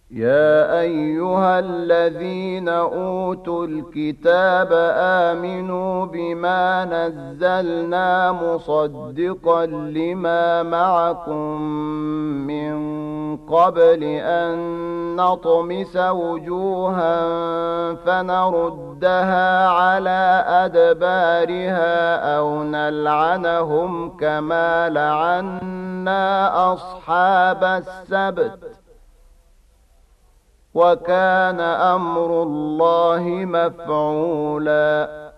يا أيها الذين أوتوا الكتاب آمنوا بما نزلنا مصدقا لما معكم من قبل أن نطمس وجوها فنردها على أدبارها أو نلعنهم كما لعنا أصحاب السبت وكان أمر الله مفعولا